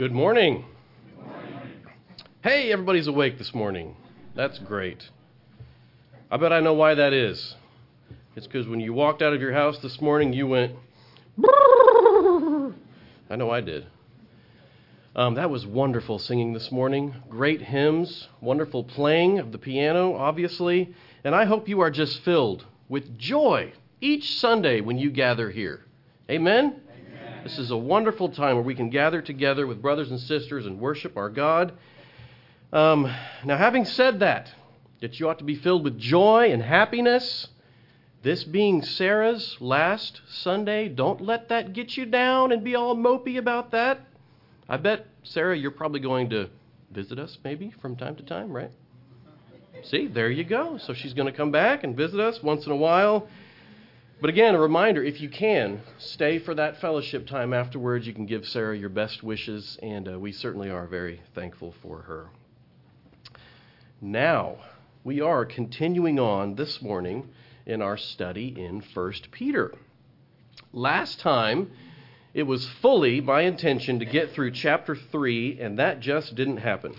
Good morning. Good morning. Hey, everybody's awake this morning. That's great. I bet I know why that is. It's because when you walked out of your house this morning, you went, I know I did. That was wonderful singing this morning. Great hymns, wonderful playing of the piano, obviously. And I hope you are just filled with joy each Sunday when you gather here. Amen? This is a wonderful time where we can gather together with brothers and sisters and worship our God. Now, having said that you ought to be filled with joy and happiness, this being Sarah's last Sunday, don't let that get you down and be all mopey about that. I bet, Sarah, you're probably going to visit us maybe from time to time, right? See, there you go. So she's going to come back and visit us once in a while. But again, a reminder, if you can, stay for that fellowship time afterwards. You can give Sarah your best wishes, and we certainly are very thankful for her. Now, we are continuing on this morning in our study in 1 Peter. Last time, it was fully my intention to get through chapter 3, and that just didn't happen.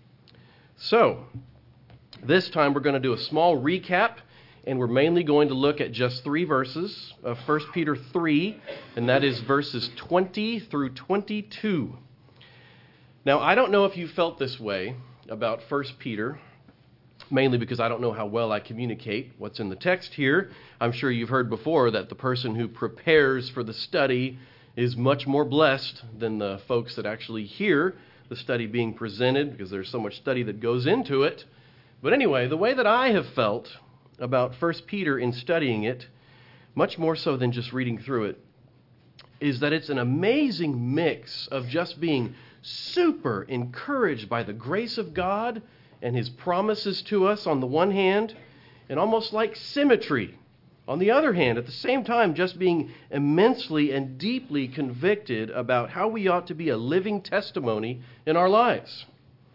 So, this time we're going to do a small recap. And we're mainly going to look at just 3 verses of 1 Peter 3, and that is verses 20 through 22. Now, I don't know if you felt this way about 1 Peter, mainly because I don't know how well I communicate what's in the text here. I'm sure you've heard before that the person who prepares for the study is much more blessed than the folks that actually hear the study being presented, because there's so much study that goes into it. But anyway, the way that I have felt about 1 Peter in studying it, much more so than just reading through it, is that it's an amazing mix of just being super encouraged by the grace of God and His promises to us on the one hand, and almost like symmetry on the other hand, at the same time just being immensely and deeply convicted about how we ought to be a living testimony in our lives.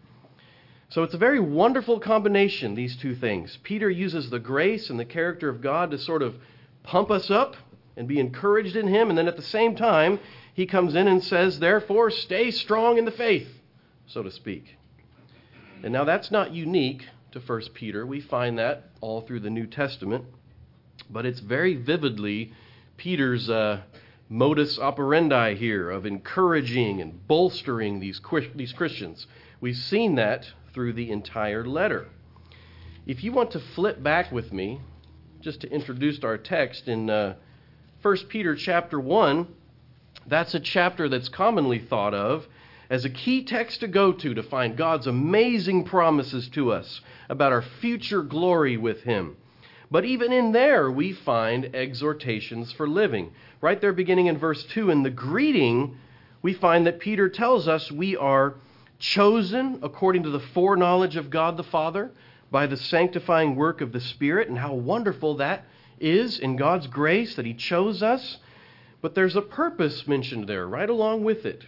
So it's a very wonderful combination, these two things. Peter uses the grace and the character of God to sort of pump us up and be encouraged in Him. And then at the same time, he comes in and says, therefore, stay strong in the faith, so to speak. And now that's not unique to 1 Peter. We find that all through the New Testament. But it's very vividly Peter's modus operandi here of encouraging and bolstering these Christians. We've seen that through the entire letter. If you want to flip back with me, just to introduce our text in 1 Peter chapter 1, that's a chapter that's commonly thought of as a key text to go to find God's amazing promises to us about our future glory with Him. But even in there, we find exhortations for living. Right there beginning in verse 2, in the greeting, we find that Peter tells us we are chosen according to the foreknowledge of God the Father by the sanctifying work of the Spirit, and how wonderful that is in God's grace that He chose us. But there's a purpose mentioned there right along with it.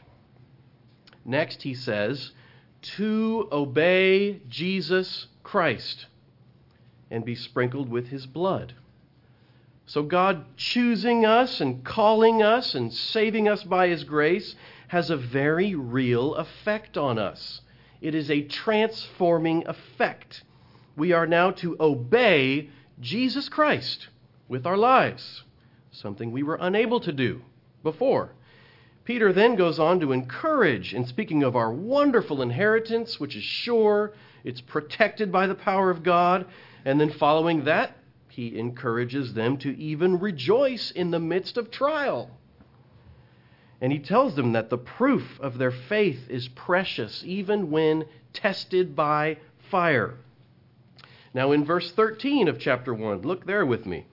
Next, he says, to obey Jesus Christ and be sprinkled with His blood. So God choosing us and calling us and saving us by His grace has a very real effect on us. It is a transforming effect. We are now to obey Jesus Christ with our lives, something we were unable to do before. Peter then goes on to encourage, in speaking of our wonderful inheritance, which is sure, it's protected by the power of God, and then following that, he encourages them to even rejoice in the midst of trial. And he tells them that the proof of their faith is precious, even when tested by fire. Now in verse 13 of chapter 1, look there with me.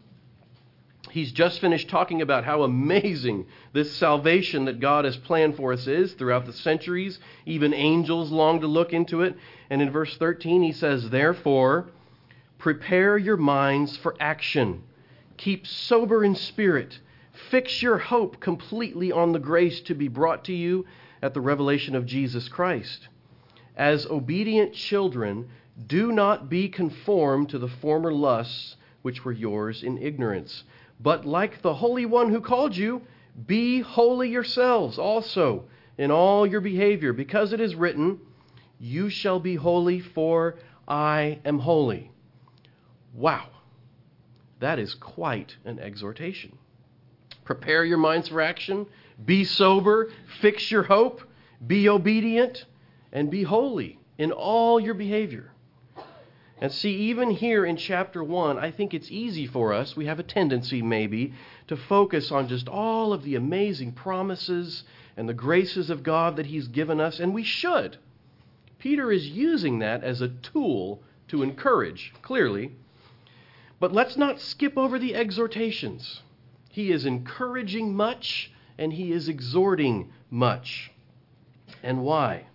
He's just finished talking about how amazing this salvation that God has planned for us is throughout the centuries. Even angels long to look into it. And in verse 13 he says, therefore, prepare your minds for action. Keep sober in spirit. Fix your hope completely on the grace to be brought to you at the revelation of Jesus Christ. As obedient children, do not be conformed to the former lusts which were yours in ignorance. But like the Holy One who called you, be holy yourselves also in all your behavior, because it is written, you shall be holy, for I am holy. Wow, that is quite an exhortation. Prepare your minds for action, be sober, fix your hope, be obedient, and be holy in all your behavior. And see, even here in chapter 1, I think it's easy for us, we have a tendency maybe, to focus on just all of the amazing promises and the graces of God that He's given us, and we should. Peter is using that as a tool to encourage, clearly. But let's not skip over the exhortations. He is encouraging much, and he is exhorting much. And why?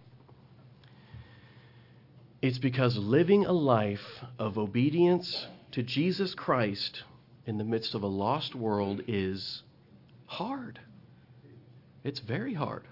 It's because living a life of obedience to Jesus Christ in the midst of a lost world is hard. It's very hard.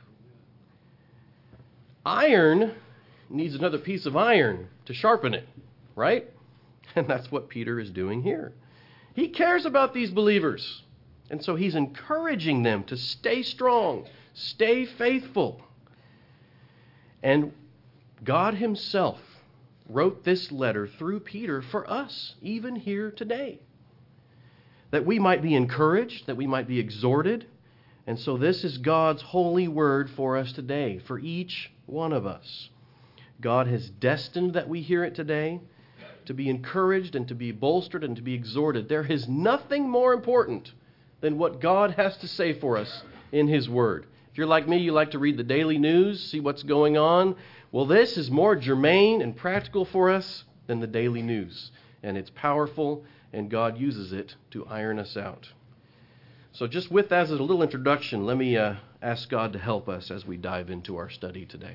Iron needs another piece of iron to sharpen it, right? And that's what Peter is doing here. He cares about these believers, and so he's encouraging them to stay strong, stay faithful. And God Himself wrote this letter through Peter for us, even here today, that we might be encouraged, that we might be exhorted. And so this is God's holy word for us today, for each one of us. God has destined that we hear it today, to be encouraged and to be bolstered and to be exhorted. There is nothing more important than what God has to say for us in His word. If you're like me, you like to read the daily news, see what's going on. Well, this is more germane and practical for us than the daily news. And it's powerful, and God uses it to iron us out. So just with that as a little introduction, let me ask God to help us as we dive into our study today.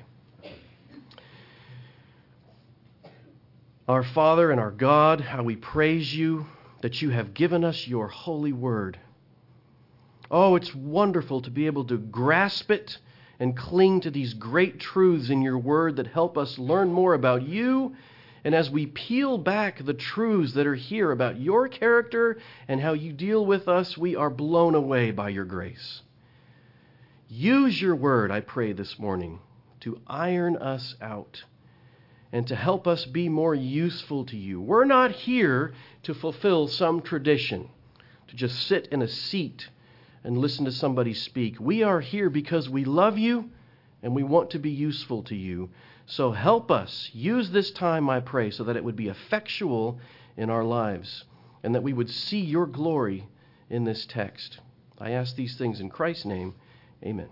Our Father and our God, how we praise You that You have given us Your holy word. Oh, it's wonderful to be able to grasp it and cling to these great truths in Your word that help us learn more about You. And as we peel back the truths that are here about Your character and how You deal with us, we are blown away by Your grace. Use Your word, I pray this morning, to iron us out and to help us be more useful to You. We're not here to fulfill some tradition, to just sit in a seat and listen to somebody speak. We are here because we love You and we want to be useful to You. So help us use this time, I pray, so that it would be effectual in our lives and that we would see Your glory in this text. I ask these things in Christ's name. Amen.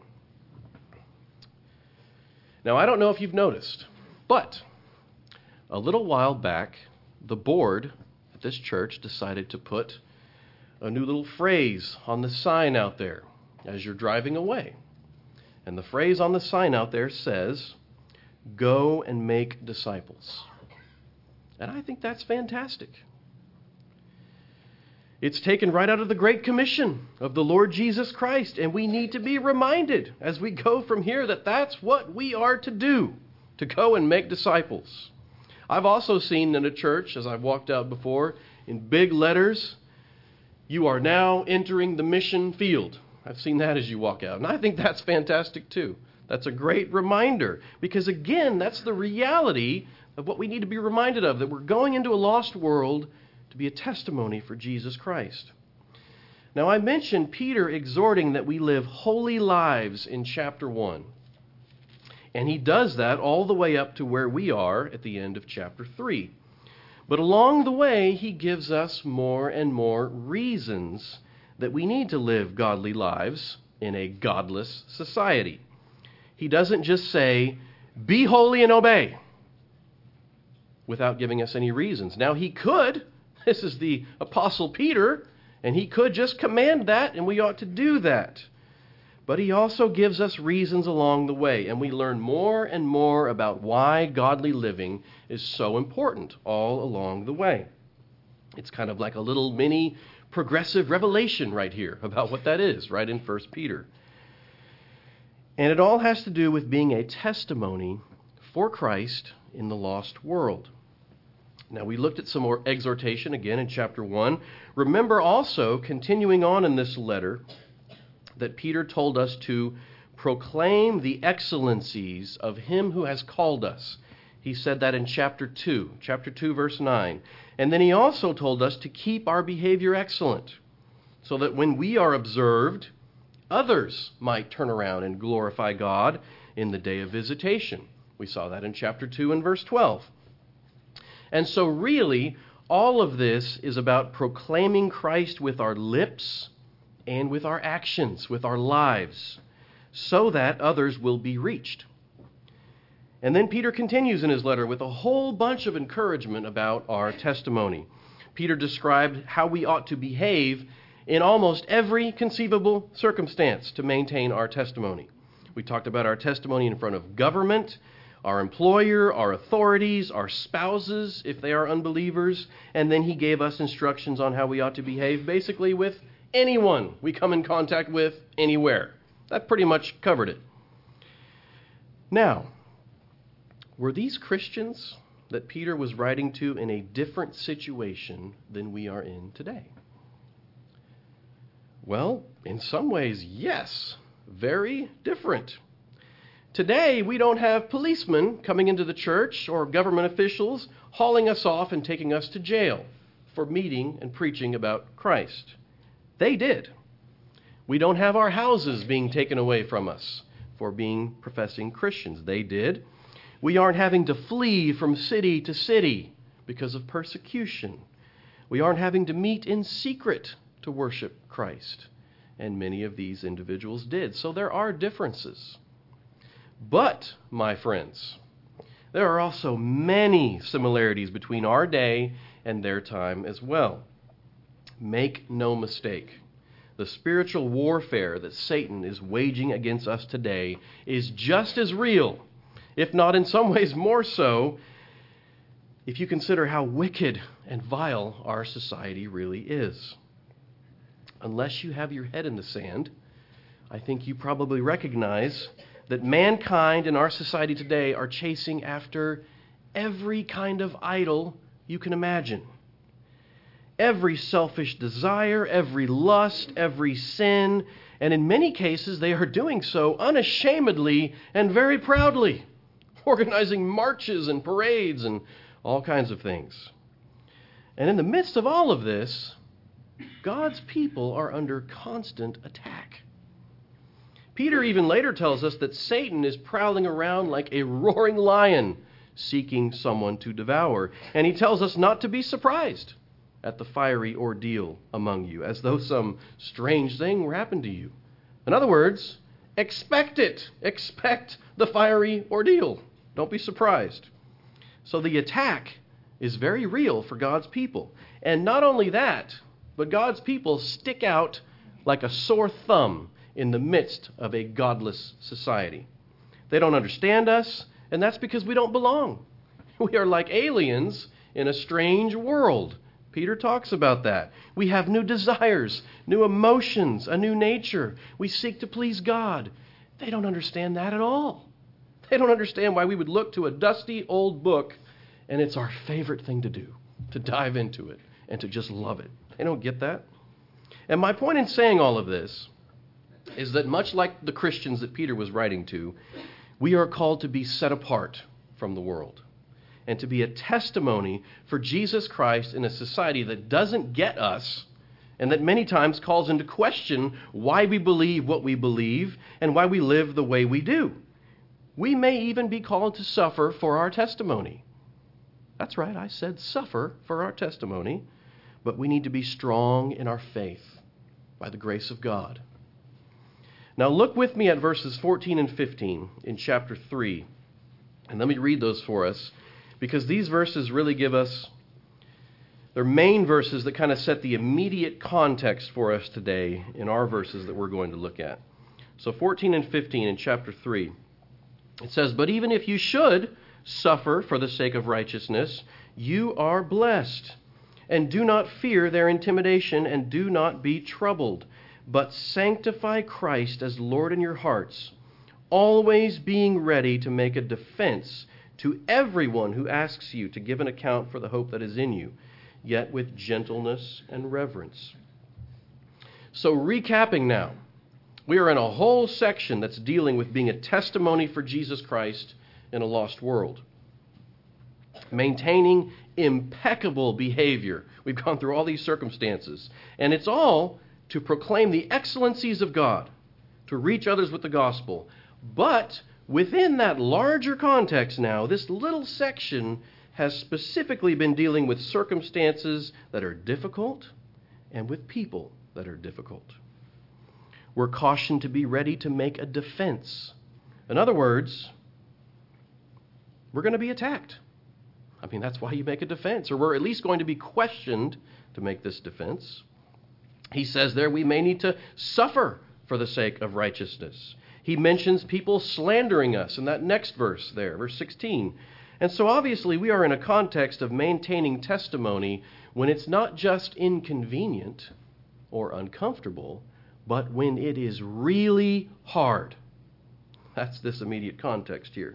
Now, I don't know if you've noticed, but a little while back, the board at this church decided to put a new little phrase on the sign out there as you're driving away. And the phrase on the sign out there says, "Go and make disciples." And I think that's fantastic. It's taken right out of the Great Commission of the Lord Jesus Christ, and we need to be reminded as we go from here that that's what we are to do, to go and make disciples. I've also seen in a church, as I've walked out before, in big letters, "You are now entering the mission field." I've seen that as you walk out, and I think that's fantastic too. That's a great reminder, because again, that's the reality of what we need to be reminded of, that we're going into a lost world to be a testimony for Jesus Christ. Now, I mentioned Peter exhorting that we live holy lives in chapter 1. And he does that all the way up to where we are at the end of chapter 3. But along the way, he gives us more and more reasons that we need to live godly lives in a godless society. He doesn't just say, "Be holy and obey," without giving us any reasons. Now, he could. This is the Apostle Peter, and he could just command that, and we ought to do that. But he also gives us reasons along the way, and we learn more and more about why godly living is so important all along the way. It's kind of like a little mini progressive revelation right here about what that is, right in 1 Peter. And it all has to do with being a testimony for Christ in the lost world. Now, we looked at some more exhortation again in chapter 1. Remember also, continuing on in this letter, that Peter told us to proclaim the excellencies of him who has called us. He said that in chapter 2, verse 9. And then he also told us to keep our behavior excellent, so that when we are observed, others might turn around and glorify God in the day of visitation. We saw that in chapter 2 and verse 12. And so really, all of this is about proclaiming Christ with our lips and with our actions, with our lives, so that others will be reached. And then Peter continues in his letter with a whole bunch of encouragement about our testimony. Peter described how we ought to behave in almost every conceivable circumstance to maintain our testimony. We talked about our testimony in front of government, our employer, our authorities, our spouses, if they are unbelievers, and then he gave us instructions on how we ought to behave basically with anyone we come in contact with anywhere. That pretty much covered it. Now, were these Christians that Peter was writing to in a different situation than we are in today? Well, in some ways, yes. Very different. Today, we don't have policemen coming into the church or government officials hauling us off and taking us to jail for meeting and preaching about Christ. They did. We don't have our houses being taken away from us for being professing Christians. They did. We aren't having to flee from city to city because of persecution. We aren't having to meet in secret to worship Christ. And many of these individuals did. So there are differences. But, my friends, there are also many similarities between our day and their time as well. Make no mistake. The spiritual warfare that Satan is waging against us today is just as real, if not in some ways more so, if you consider how wicked and vile our society really is. Unless you have your head in the sand, I think you probably recognize that mankind in our society today are chasing after every kind of idol you can imagine. Every selfish desire, every lust, every sin, and in many cases they are doing so unashamedly and very proudly, organizing marches and parades and all kinds of things. And in the midst of all of this, God's people are under constant attack. Peter even later tells us that Satan is prowling around like a roaring lion, seeking someone to devour. And he tells us not to be surprised at the fiery ordeal among you, as though some strange thing were happened to you. In other words, expect it. Expect the fiery ordeal. Don't be surprised. So the attack is very real for God's people. And not only that, but God's people stick out like a sore thumb in the midst of a godless society. They don't understand us, and that's because we don't belong. We are like aliens in a strange world. Peter talks about that. We have new desires, new emotions, a new nature. We seek to please God. They don't understand that at all. They don't understand why we would look to a dusty old book, and it's our favorite thing to do, to dive into it and to just love it. They don't get that. And my point in saying all of this is that much like the Christians that Peter was writing to, we are called to be set apart from the world and to be a testimony for Jesus Christ in a society that doesn't get us and that many times calls into question why we believe what we believe and why we live the way we do. We may even be called to suffer for our testimony. That's right, I said suffer for our testimony, but we need to be strong in our faith by the grace of God. Now look with me at verses 14 and 15 in chapter 3. And let me read those for us, because these verses really give us, they're main verses that kind of set the immediate context for us today in our verses that we're going to look at. So 14 and 15 in chapter 3. It says, "But even if you should suffer for the sake of righteousness, you are blessed. And do not fear their intimidation, and do not be troubled. But sanctify Christ as Lord in your hearts, always being ready to make a defense to everyone who asks you to give an account for the hope that is in you, yet with gentleness and reverence." So recapping now, We are in a whole section that's dealing with being a testimony for Jesus Christ in a lost world. Maintaining impeccable behavior. We've gone through all these circumstances. And it's all to proclaim the excellencies of God, to reach others with the gospel. But within that larger context now, this little section has specifically been dealing with circumstances that are difficult and with people that are difficult. We're cautioned to be ready to make a defense. In other words, we're going to be attacked. I mean, that's why you make a defense, or we're at least going to be questioned to make this defense. He says there we may need to suffer for the sake of righteousness. He mentions people slandering us in that next verse there, verse 16. And so obviously we are in a context of maintaining testimony when it's not just inconvenient or uncomfortable, but when it is really hard. That's this immediate context here.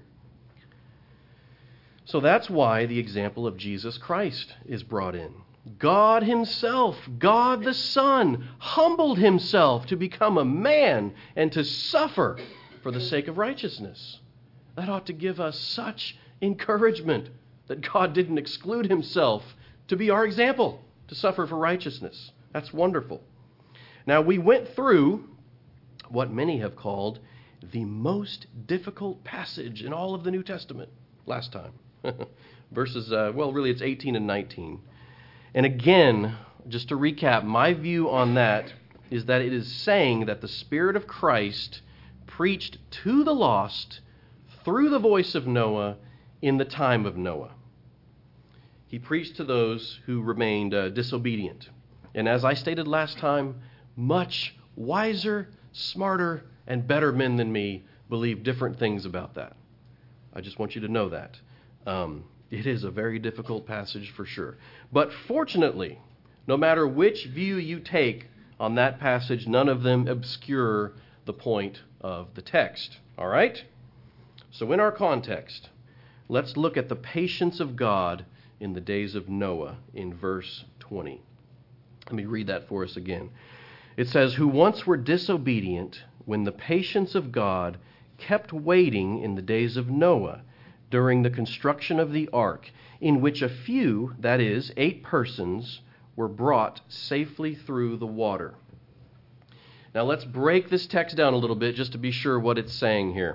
So that's why the example of Jesus Christ is brought in. God himself, God the Son, humbled himself to become a man and to suffer for the sake of righteousness. That ought to give us such encouragement that God didn't exclude himself to be our example, to suffer for righteousness. That's wonderful. Now, we went through what many have called the most difficult passage in all of the New Testament last time. Verses, really it's 18 and 19. And again, just to recap, my view on that is that it is saying that the Spirit of Christ preached to the lost through the voice of Noah in the time of Noah. He preached to those who remained disobedient. And as I stated last time, much wiser, smarter, and better men than me believe different things about that. I just want you to know that. It is a very difficult passage for sure. But fortunately, no matter which view you take on that passage, none of them obscure the point of the text. All right? So in our context, let's look at the patience of God in the days of Noah in verse 20. Let me read that for us again. It says, "Who once were disobedient when the patience of God kept waiting in the days of Noah, during the construction of the ark, in which a few, that is, 8 persons, were brought safely through the water." Now let's break this text down a little bit just to be sure what it's saying here.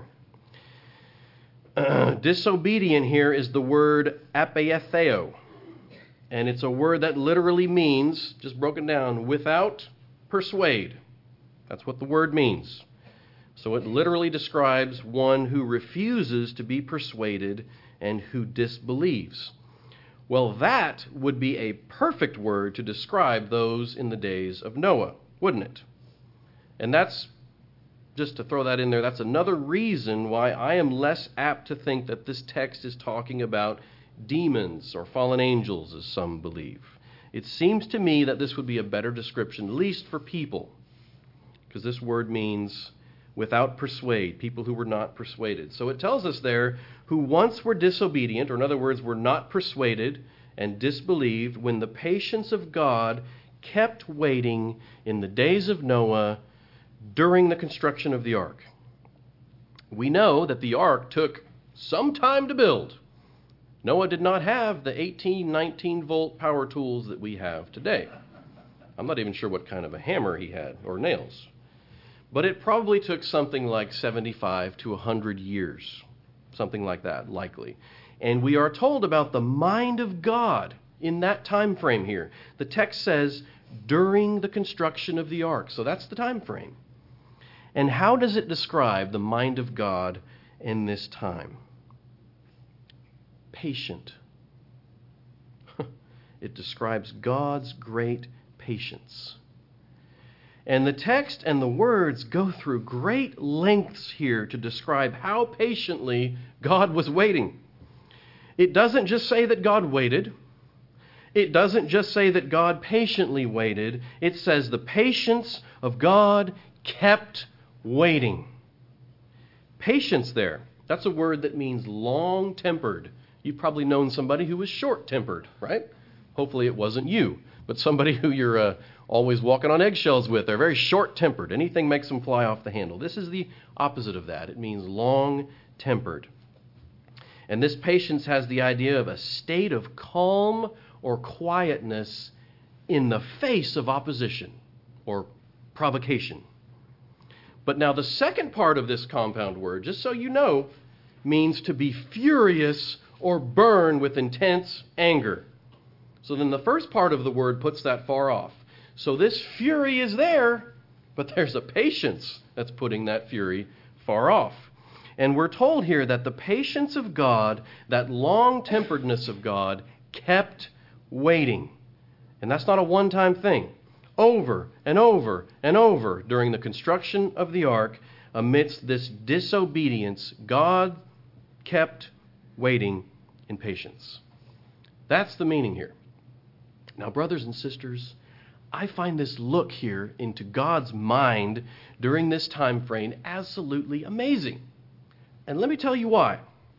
Disobedient here is the word apeiatheo, and it's a word that literally means, just broken down, without persuade. That's what the word means. So it literally describes one who refuses to be persuaded and who disbelieves. Well, that would be a perfect word to describe those in the days of Noah, wouldn't it? And that's, just to throw that in there, that's another reason why I am less apt to think that this text is talking about demons or fallen angels, as some believe. It seems to me that this would be a better description, at least for people, because this word means without persuade, people who were not persuaded. So it tells us there, who once were disobedient, or in other words, were not persuaded and disbelieved, when the patience of God kept waiting in the days of Noah during the construction of the ark. We know that the ark took some time to build. Noah did not have the 18, 19-volt power tools that we have today. I'm not even sure what kind of a hammer he had, or nails. But it probably took something like 75 to 100 years, something like that, likely. And we are told about the mind of God in that time frame here. The text says, during the construction of the ark. So that's the time frame. And how does it describe the mind of God in this time? Patient. It describes God's great patience. And the text and the words go through great lengths here to describe how patiently God was waiting. It doesn't just say that God waited. It doesn't just say that God patiently waited. It says the patience of God kept waiting. Patience there, that's a word that means long-tempered. You've probably known somebody who was short-tempered, right? Hopefully it wasn't you, but somebody who you're always walking on eggshells with. They're very short-tempered. Anything makes them fly off the handle. This is the opposite of that. It means long-tempered. And this patience has the idea of a state of calm or quietness in the face of opposition or provocation. But now the second part of this compound word, just so you know, means to be furious or burn with intense anger. So then the first part of the word puts that far off. So this fury is there, but there's a patience that's putting that fury far off. And we're told here that the patience of God, that long-temperedness of God, kept waiting. And that's not a one-time thing. Over and over and over during the construction of the ark, amidst this disobedience, God kept waiting in patience. That's the meaning here. Now, brothers and sisters, I find this look here into God's mind during this time frame absolutely amazing. And let me tell you why.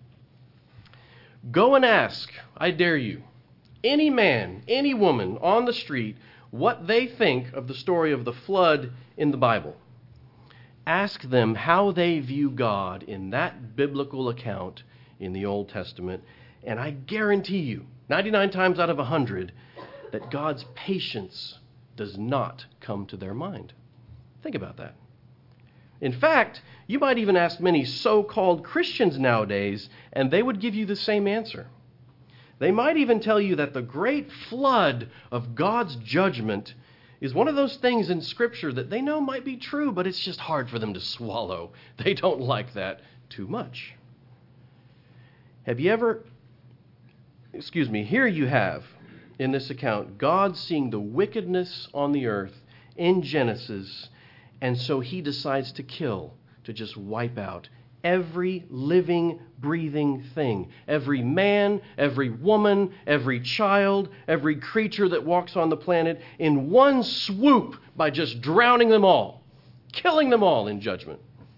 Go and ask, I dare you, any man, any woman on the street what they think of the story of the flood in the Bible. Ask them how they view God in that biblical account in the Old Testament, and I guarantee you, 99 times out of 100, that God's patience does not come to their mind. Think about that. In fact, you might even ask many so-called Christians nowadays, and they would give you the same answer. They might even tell you that the great flood of God's judgment is one of those things in Scripture that they know might be true, but it's just hard for them to swallow. They don't like that too much. Have you ever, here you have, in this account, God seeing the wickedness on the earth in Genesis, and so he decides to kill, to just wipe out every living, breathing thing. Every man, every woman, every child, every creature that walks on the planet in one swoop by just drowning them all, killing them all in judgment.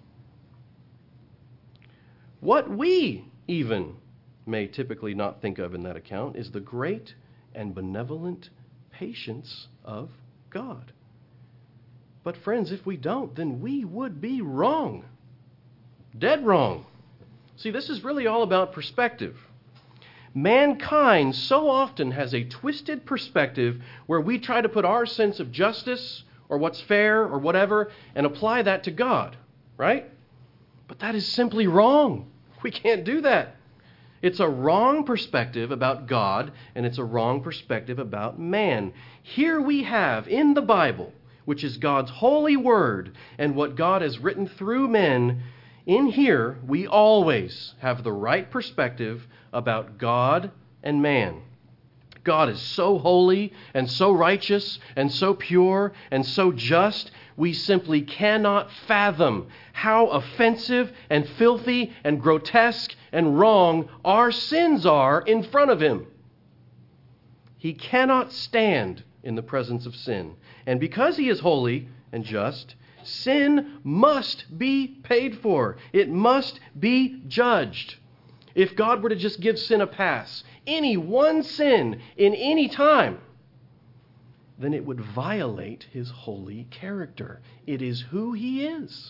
What we even may typically not think of in that account is the great and benevolent patience of God. But friends, if we don't, then we would be wrong. Dead wrong. See, this is really all about perspective. Mankind so often has a twisted perspective where we try to put our sense of justice or what's fair or whatever and apply that to God, right? But that is simply wrong. We can't do that. It's a wrong perspective about God, and it's a wrong perspective about man. Here we have in the Bible, which is God's holy word and what God has written through men, in here we always have the right perspective about God and man. God is so holy and so righteous and so pure and so just, we simply cannot fathom how offensive and filthy and grotesque and wrong our sins are in front of him. He cannot stand in the presence of sin. And because he is holy and just, sin must be paid for. It must be judged. If God were to just give sin a pass, any one sin in any time, then it would violate his holy character. It is who he is.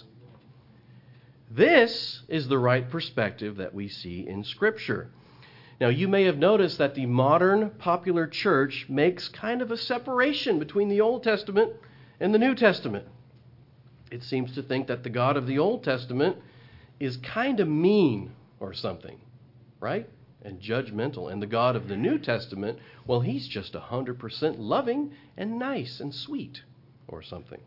This is the right perspective that we see in Scripture. Now, you may have noticed that the modern popular church makes kind of a separation between the Old Testament and the New Testament. It seems to think that the God of the Old Testament is kind of mean or something, right? And judgmental. And the God of the New Testament, well, he's just 100% loving and nice and sweet or something.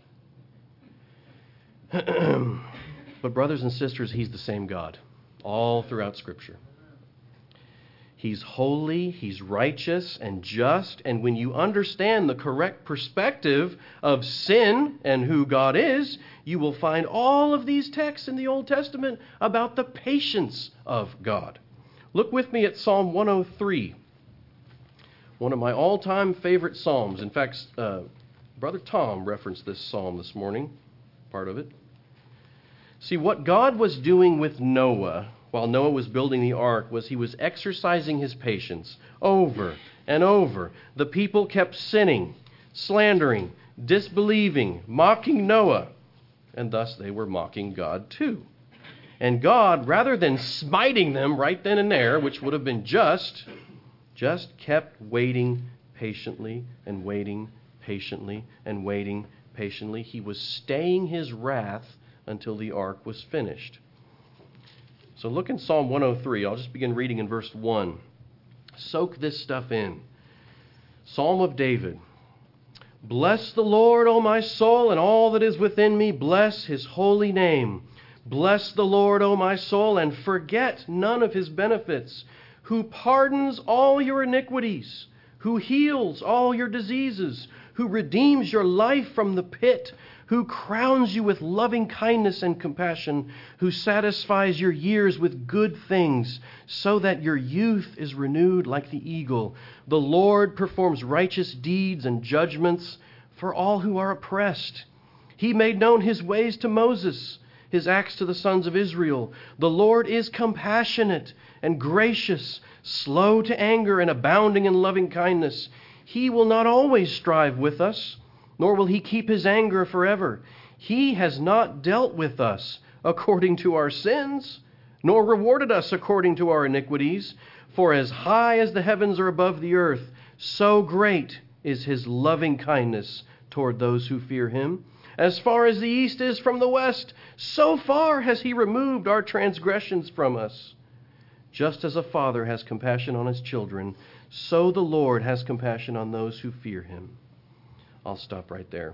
But brothers and sisters, he's the same God all throughout Scripture. He's holy, he's righteous and just, and when you understand the correct perspective of sin and who God is, you will find all of these texts in the Old Testament about the patience of God. Look with me at Psalm 103, one of my all-time favorite psalms. In fact, Brother Tom referenced this psalm this morning, part of it. See, what God was doing with Noah while Noah was building the ark was he was exercising his patience over and over. The people kept sinning, slandering, disbelieving, mocking Noah, and thus they were mocking God too. And God, rather than smiting them right then and there, which would have been just kept waiting patiently and waiting patiently and waiting patiently. He was staying his wrath until the ark was finished. So look in Psalm 103. I'll just begin reading in verse 1. Soak this stuff in. Psalm of David. Bless the Lord, O my soul, and all that is within me. Bless his holy name. Bless the Lord, O my soul, and forget none of his benefits, who pardons all your iniquities, who heals all your diseases, who redeems your life from the pit, who crowns you with loving kindness and compassion, who satisfies your years with good things, so that your youth is renewed like the eagle. The Lord performs righteous deeds and judgments for all who are oppressed. He made known his ways to Moses, his acts to the sons of Israel. The Lord is compassionate and gracious, slow to anger and abounding in loving kindness. He will not always strive with us, nor will he keep his anger forever. He has not dealt with us according to our sins, nor rewarded us according to our iniquities. For as high as the heavens are above the earth, so great is his loving kindness toward those who fear him. As far as the east is from the west, so far has he removed our transgressions from us. Just as a father has compassion on his children, so the Lord has compassion on those who fear him. I'll stop right there.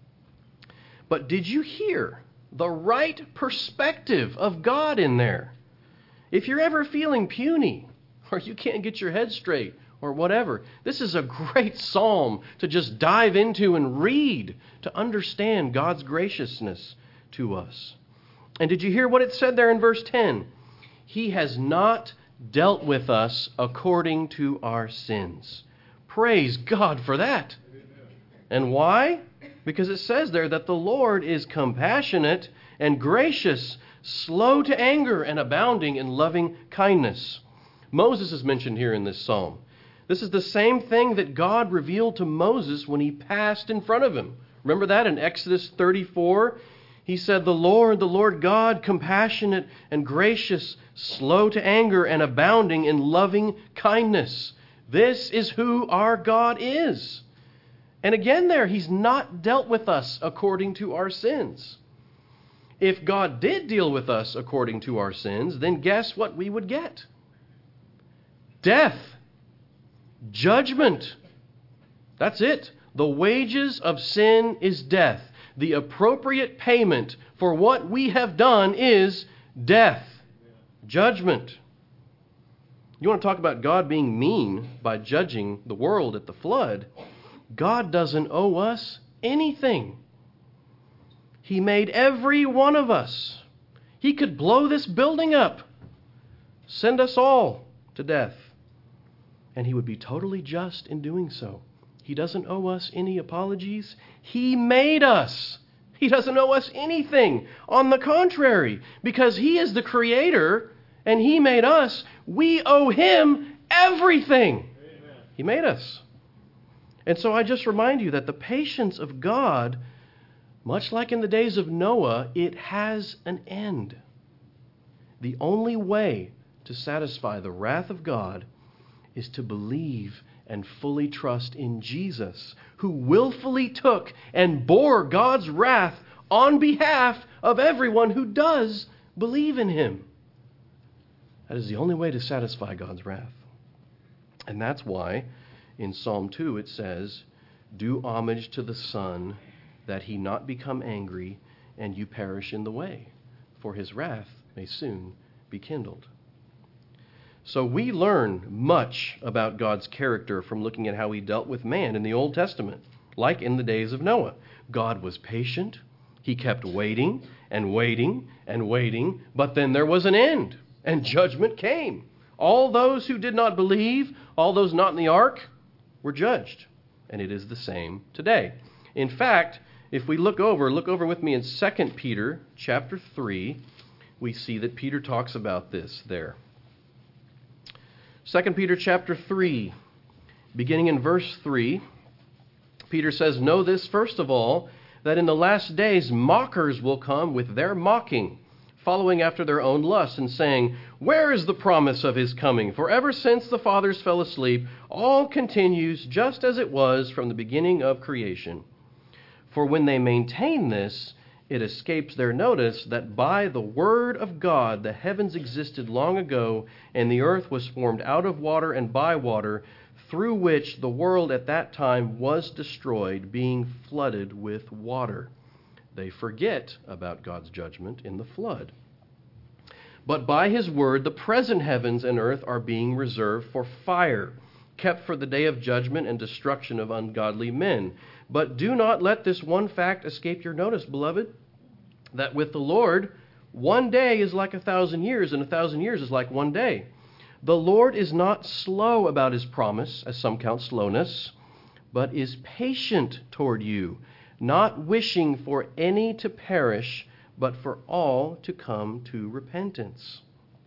But did you hear the right perspective of God in there? If you're ever feeling puny, or you can't get your head straight, or whatever, this is a great psalm to just dive into and read to understand God's graciousness to us. And did you hear what it said there in verse 10? He has not dealt with us according to our sins. Praise God for that. And why? Because it says there that the Lord is compassionate and gracious, slow to anger, and abounding in loving kindness. Moses is mentioned here in this psalm. This is the same thing that God revealed to Moses when he passed in front of him. Remember that in Exodus 34? He said, the Lord God, compassionate and gracious, slow to anger, and abounding in loving kindness. This is who our God is. And again there, he's not dealt with us according to our sins. If God did deal with us according to our sins, then guess what we would get? Death. Judgment. That's it. The wages of sin is death. The appropriate payment for what we have done is death. Judgment. You want to talk about God being mean by judging the world at the flood? God doesn't owe us anything. He made every one of us. He could blow this building up, send us all to death, and he would be totally just in doing so. He doesn't owe us any apologies. He made us. He doesn't owe us anything. On the contrary, because he is the creator and he made us, we owe him everything. Amen. He made us. And so I just remind you that the patience of God, much like in the days of Noah, it has an end. The only way to satisfy the wrath of God is to believe and fully trust in Jesus, who willfully took and bore God's wrath on behalf of everyone who does believe in him. That is the only way to satisfy God's wrath. And that's why in Psalm 2 it says, do homage to the Son, that he not become angry and you perish in the way, for his wrath may soon be kindled. So we learn much about God's character from looking at how he dealt with man in the Old Testament, like in the days of Noah. God was patient. He kept waiting and waiting and waiting, but then there was an end, and judgment came. All those who did not believe, all those not in the ark, were judged. And it is the same today. In fact, if we look over with me in 2 Peter chapter 3, we see that Peter talks about this there. 2 Peter chapter 3, beginning in verse 3, Peter says, "Know this, first of all, that in the last days mockers will come with their mocking, following after their own lusts, and saying, 'Where is the promise of his coming? For ever since the fathers fell asleep, all continues just as it was from the beginning of creation.' For when they maintain this, it escapes their notice that by the word of God the heavens existed long ago, and the earth was formed out of water and by water, through which the world at that time was destroyed, being flooded with water." They forget about God's judgment in the flood. "But by his word the present heavens and earth are being reserved for fire, kept for the day of judgment and destruction of ungodly men. But do not let this one fact escape your notice, beloved, that with the Lord 1 day is like 1,000 years, and 1,000 years is like 1 day. The Lord is not slow about his promise, as some count slowness, but is patient toward you, not wishing for any to perish, but for all to come to repentance."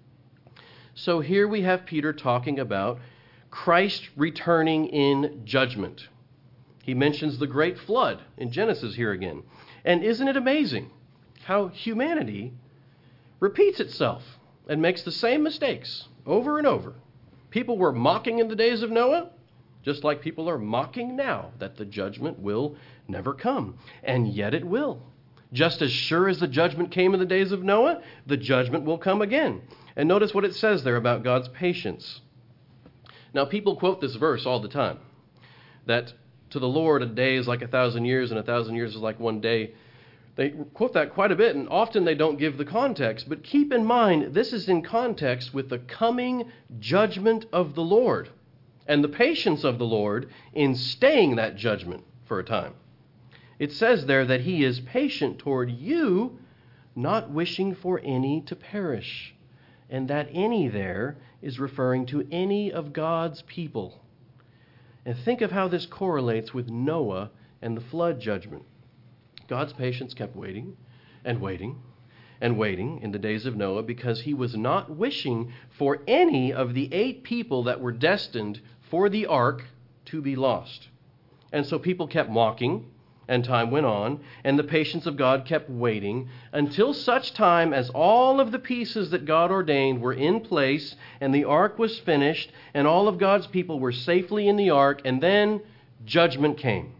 So here we have Peter talking about Christ returning in judgment. He mentions the great flood in Genesis here again. And isn't it amazing how humanity repeats itself and makes the same mistakes over and over? People were mocking in the days of Noah, just like people are mocking now that the judgment will never come. And yet it will. Just as sure as the judgment came in the days of Noah, the judgment will come again. And notice what it says there about God's patience. Now, people quote this verse all the time, that to the Lord a day is like 1,000 years, and 1,000 years is like 1 day. They quote that quite a bit, and often they don't give the context. But keep in mind, this is in context with the coming judgment of the Lord and the patience of the Lord in staying that judgment for a time. It says there that he is patient toward you, not wishing for any to perish. And that any there is referring to any of God's people. And think of how this correlates with Noah and the flood judgment. God's patience kept waiting and waiting and waiting in the days of Noah because he was not wishing for any of the 8 people that were destined for the ark to be lost. And so people kept mocking, and time went on, and the patience of God kept waiting until such time as all of the pieces that God ordained were in place, and the ark was finished, and all of God's people were safely in the ark, and then judgment came.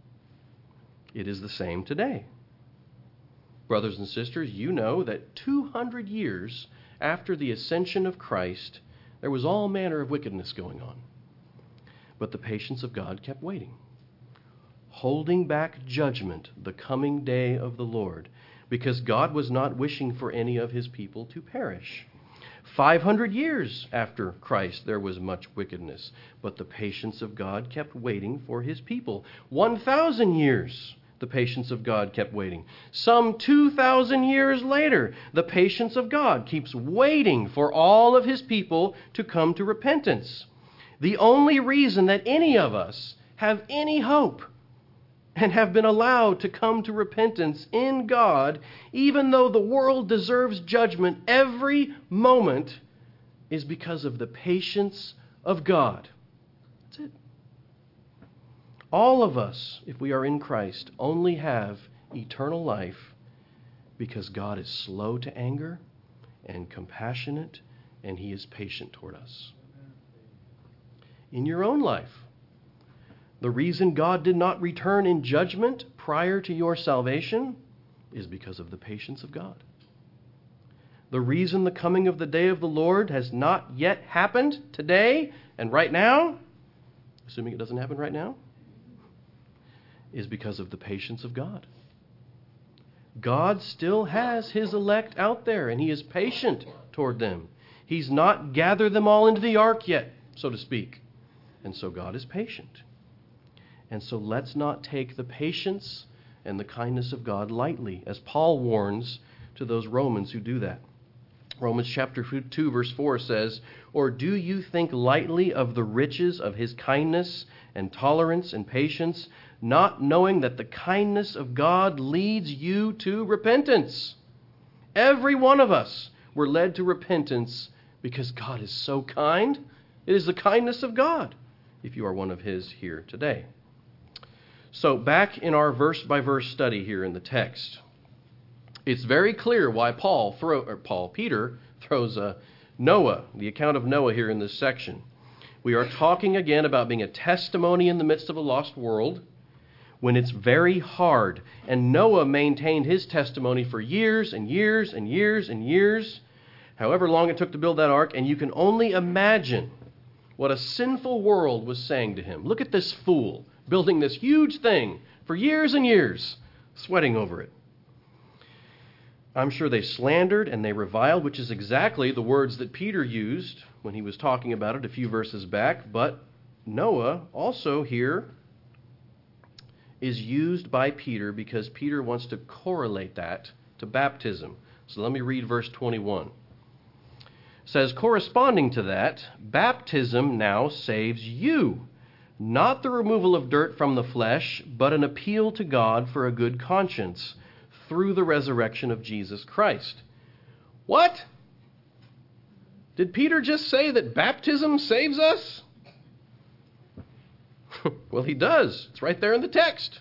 It is the same today. Brothers and sisters, you know that 200 years after the ascension of Christ, there was all manner of wickedness going on. But the patience of God kept waiting, holding back judgment, the coming day of the Lord, because God was not wishing for any of his people to perish. 500 years after Christ, there was much wickedness, but the patience of God kept waiting for his people. 1,000 years, the patience of God kept waiting. Some 2,000 years later, the patience of God keeps waiting for all of his people to come to repentance. The only reason that any of us have any hope and have been allowed to come to repentance in God, even though the world deserves judgment every moment, is because of the patience of God. That's it. All of us, if we are in Christ, only have eternal life because God is slow to anger and compassionate, and he is patient toward us. In your own life, the reason God did not return in judgment prior to your salvation is because of the patience of God. The reason the coming of the day of the Lord has not yet happened today and right now, assuming it doesn't happen right now, is because of the patience of God. God still has his elect out there, and he is patient toward them. He's not gathered them all into the ark yet, so to speak. And so God is patient. And so let's not take the patience and the kindness of God lightly, as Paul warns to those Romans who do that. Romans chapter 2, verse 4 says, "Or do you think lightly of the riches of his kindness and tolerance and patience, not knowing that the kindness of God leads you to repentance?" Every one of us were led to repentance because God is so kind. It is the kindness of God, if you are one of His here today. So back in our verse-by-verse study here in the text, it's very clear why Peter throws Noah, the account of Noah here in this section. We are talking again about being a testimony in the midst of a lost world when it's very hard. And Noah maintained his testimony for years and years and years and years, however long it took to build that ark, and you can only imagine what a sinful world was saying to him. Look at this fool building this huge thing for years and years, sweating over it. I'm sure they slandered and they reviled, which is exactly the words that Peter used when he was talking about it a few verses back. But Noah also here is used by Peter because Peter wants to correlate that to baptism. So let me read verse 21. It says, corresponding to that, baptism now saves you, not the removal of dirt from the flesh, but an appeal to God for a good conscience through the resurrection of Jesus Christ. What? Did Peter just say that baptism saves us? Well, he does. It's right there in the text.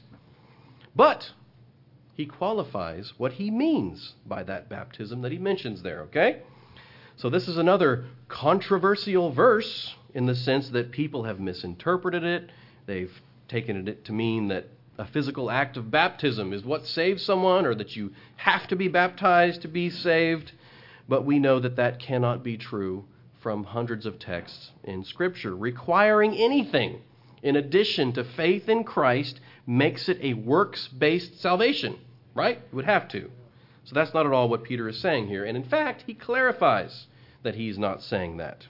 But he qualifies what he means by that baptism that he mentions there, okay? So this is another controversial verse in the sense that people have misinterpreted it. They've taken it to mean that a physical act of baptism is what saves someone, or that you have to be baptized to be saved. But we know that that cannot be true from hundreds of texts in Scripture. Requiring anything in addition to faith in Christ makes it a works-based salvation, right? It would have to. So that's not at all what Peter is saying here. And in fact, he clarifies that he's not saying that.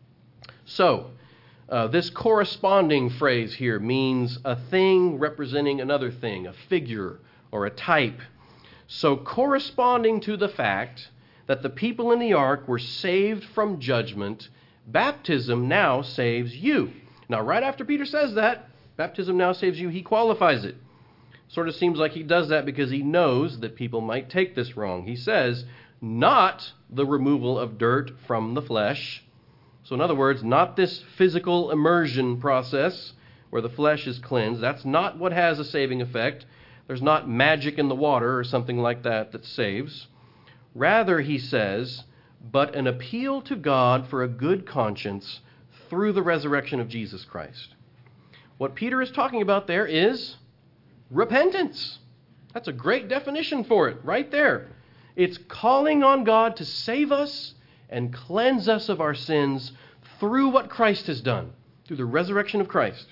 So, this corresponding phrase here means a thing representing another thing, a figure or a type. So corresponding to the fact that the people in the ark were saved from judgment, baptism now saves you. Now, right after Peter says that, baptism now saves you, he qualifies it. Sort of seems like he does that because he knows that people might take this wrong. He says, not the removal of dirt from the flesh. So in other words, not this physical immersion process where the flesh is cleansed. That's not what has a saving effect. There's not magic in the water or something like that that saves. Rather, he says, but an appeal to God for a good conscience through the resurrection of Jesus Christ. What Peter is talking about there is repentance. That's a great definition for it right there. It's calling on God to save us and cleanse us of our sins through what Christ has done, through the resurrection of Christ.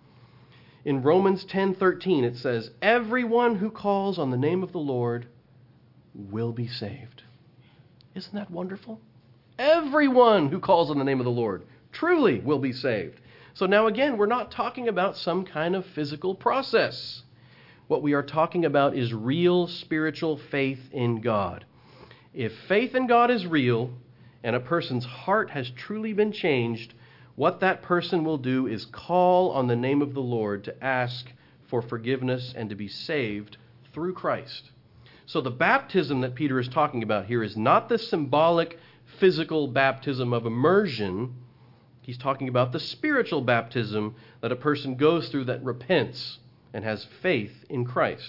In Romans 10:13 it says, everyone who calls on the name of the Lord will be saved. Isn't that wonderful? Everyone who calls on the name of the Lord truly will be saved. So now again, we're not talking about some kind of physical process. What we are talking about is real spiritual faith in God. If faith in God is real and a person's heart has truly been changed, what that person will do is call on the name of the Lord to ask for forgiveness and to be saved through Christ. So the baptism that Peter is talking about here is not the symbolic physical baptism of immersion. He's talking about the spiritual baptism that a person goes through that repents and has faith in Christ.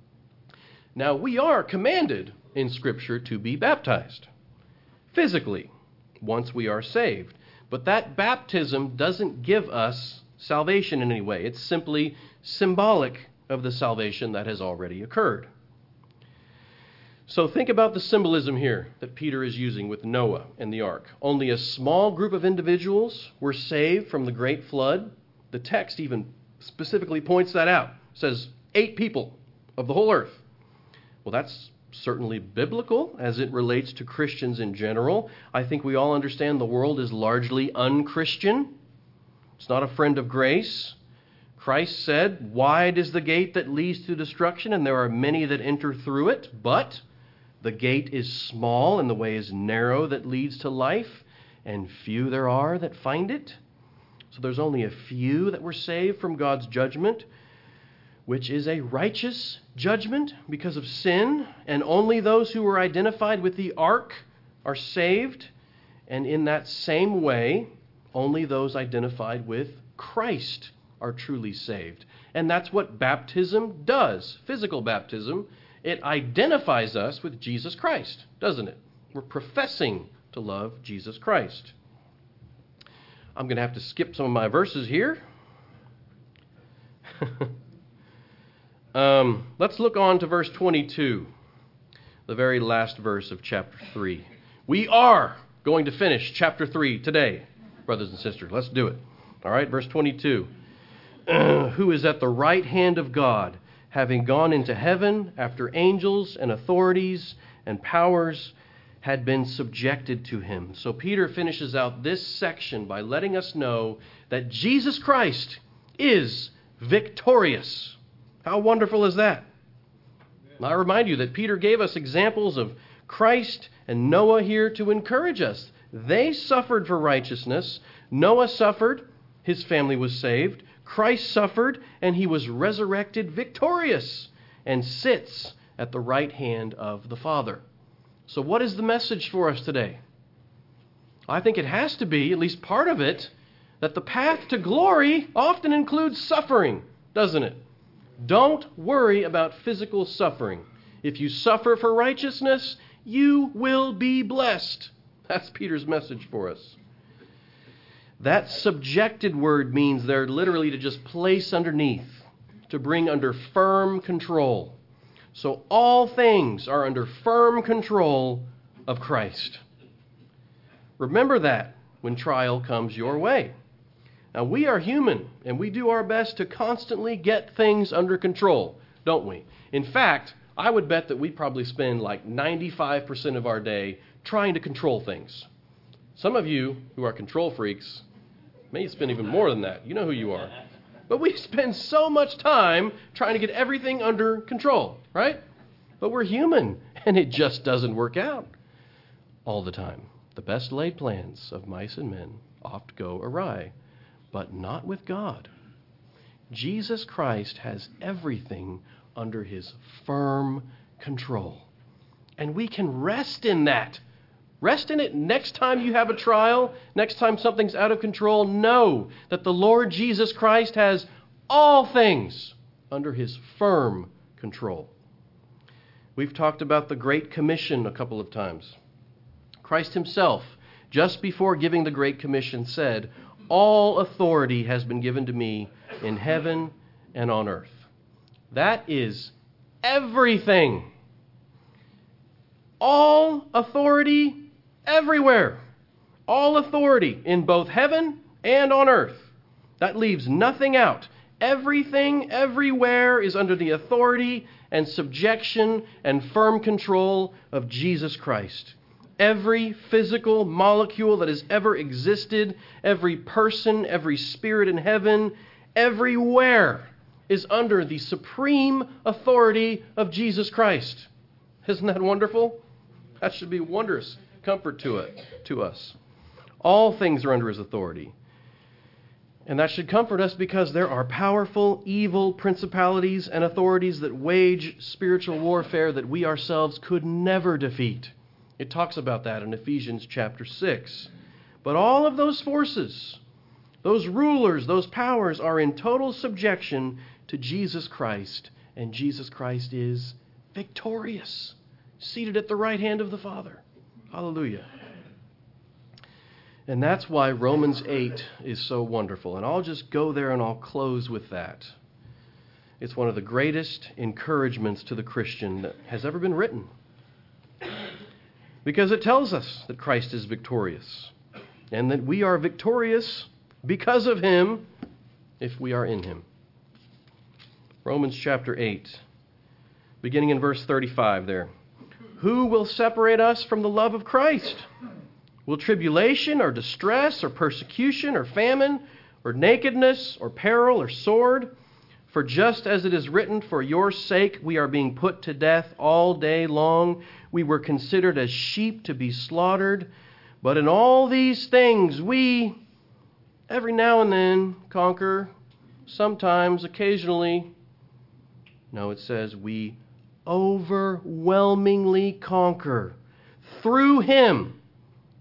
Now, we are commanded in Scripture to be baptized physically once we are saved. But that baptism doesn't give us salvation in any way. It's simply symbolic of the salvation that has already occurred. So think about the symbolism here that Peter is using with Noah and the ark. Only a small group of individuals were saved from the great flood. The text even specifically points that out. It says 8 people of the whole earth. Well, that's certainly biblical as it relates to Christians in general. I think we all understand the world is largely unchristian. It's not a friend of grace. Christ said, wide is the gate that leads to destruction, and there are many that enter through it, but the gate is small and the way is narrow that leads to life, and few there are that find it. So there's only a few that were saved from God's judgment, which is a righteous judgment because of sin, and only those who were identified with the ark are saved, and in that same way, only those identified with Christ are truly saved. And that's what baptism does, physical baptism. It identifies us with Jesus Christ, doesn't it? We're professing to love Jesus Christ. I'm going to have to skip some of my verses here. Let's look on to verse 22, the very last verse of chapter 3. We are going to finish chapter 3 today, brothers and sisters. Let's do it. All right, verse 22. Who is at the right hand of God, having gone into heaven after angels and authorities and powers had been subjected to him. So Peter finishes out this section by letting us know that Jesus Christ is victorious. How wonderful is that? I remind you that Peter gave us examples of Christ and Noah here to encourage us. They suffered for righteousness. Noah suffered. His family was saved. Christ suffered, and he was resurrected victorious and sits at the right hand of the Father. So what is the message for us today? I think it has to be, at least part of it, that the path to glory often includes suffering, doesn't it? Don't worry about physical suffering. If you suffer for righteousness, you will be blessed. That's Peter's message for us. That subjected word means they're literally to just place underneath, to bring under firm control. So all things are under firm control of Christ. Remember that when trial comes your way. Now, we are human, and we do our best to constantly get things under control, don't we? In fact, I would bet that we probably spend like 95% of our day trying to control things. Some of you who are control freaks may spend even more than that. You know who you are. But we spend so much time trying to get everything under control, right? But we're human, and it just doesn't work out all the time. The best laid plans of mice and men oft go awry, but not with God. Jesus Christ has everything under his firm control. And we can rest in that. Rest in it next time you have a trial, next time something's out of control. Know that the Lord Jesus Christ has all things under his firm control. We've talked about the Great Commission a couple of times. Christ himself, just before giving the Great Commission, said, "All authority has been given to me in heaven and on earth." That is everything. All authority everywhere. All authority in both heaven and on earth. That leaves nothing out. Everything, everywhere is under the authority and subjection and firm control of Jesus Christ. Every physical molecule that has ever existed, every person, every spirit in heaven, everywhere is under the supreme authority of Jesus Christ. Isn't that wonderful? That should be wondrous comfort to us. All things are under his authority. And that should comfort us because there are powerful, evil principalities and authorities that wage spiritual warfare that we ourselves could never defeat. It talks about that in Ephesians chapter 6. But all of those forces, those rulers, those powers are in total subjection to Jesus Christ. And Jesus Christ is victorious, seated at the right hand of the Father. Hallelujah. And that's why Romans 8 is so wonderful. And I'll just go there and I'll close with that. It's one of the greatest encouragements to the Christian that has ever been written. Because it tells us that Christ is victorious. And that we are victorious because of him if we are in him. Romans chapter 8, beginning in verse 35 there. Who will separate us from the love of Christ? Will tribulation or distress or persecution or famine or nakedness or peril or sword? For just as it is written, for your sake we are being put to death all day long. We were considered as sheep to be slaughtered. But in all these things we, every now and then, conquer. Sometimes, occasionally. No, it says we overwhelmingly conquer through him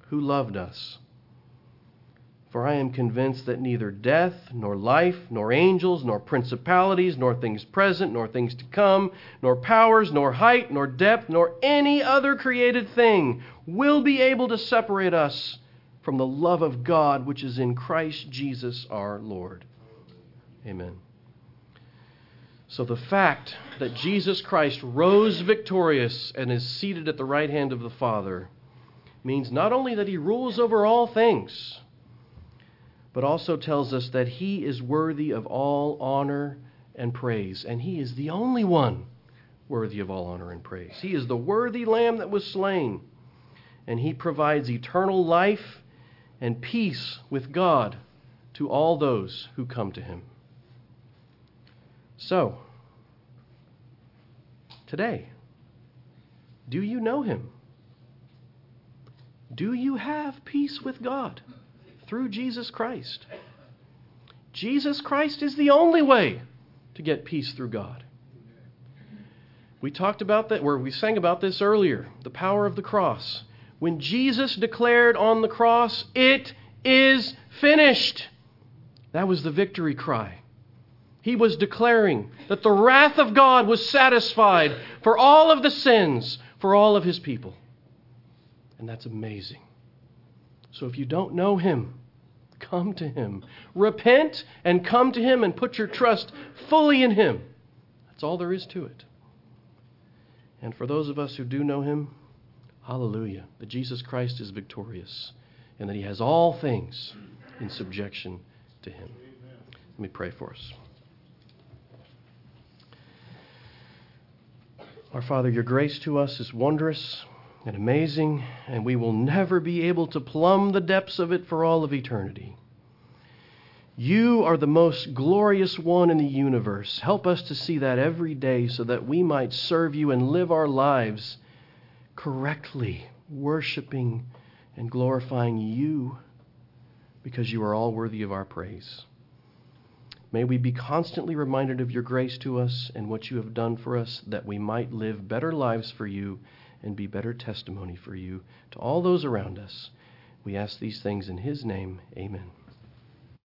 who loved us. For I am convinced that neither death, nor life, nor angels, nor principalities, nor things present, nor things to come, nor powers, nor height, nor depth, nor any other created thing will be able to separate us from the love of God which is in Christ Jesus our Lord. Amen. So the fact that Jesus Christ rose victorious and is seated at the right hand of the Father means not only that he rules over all things, but also tells us that he is worthy of all honor and praise. And he is the only one worthy of all honor and praise. He is the worthy Lamb that was slain. And he provides eternal life and peace with God to all those who come to him. So, today, do you know him? Do you have peace with God through Jesus Christ? Jesus Christ is the only way to get peace through God. We talked about that, we sang about this earlier, the power of the cross. When Jesus declared on the cross, "It is finished," that was the victory cry. He was declaring that the wrath of God was satisfied for all of the sins, for all of his people. And that's amazing. So if you don't know him, come to him. Repent and come to him and put your trust fully in him. That's all there is to it. And for those of us who do know him, hallelujah, that Jesus Christ is victorious and that he has all things in subjection to him. Let me pray for us. Our Father, your grace to us is wondrous and amazing, and we will never be able to plumb the depths of it for all of eternity. You are the most glorious one in the universe. Help us to see that every day so that we might serve you and live our lives correctly, worshiping and glorifying you because you are all worthy of our praise. May we be constantly reminded of your grace to us and what you have done for us, that we might live better lives for you and be better testimony for you to all those around us. We ask these things in his name. Amen.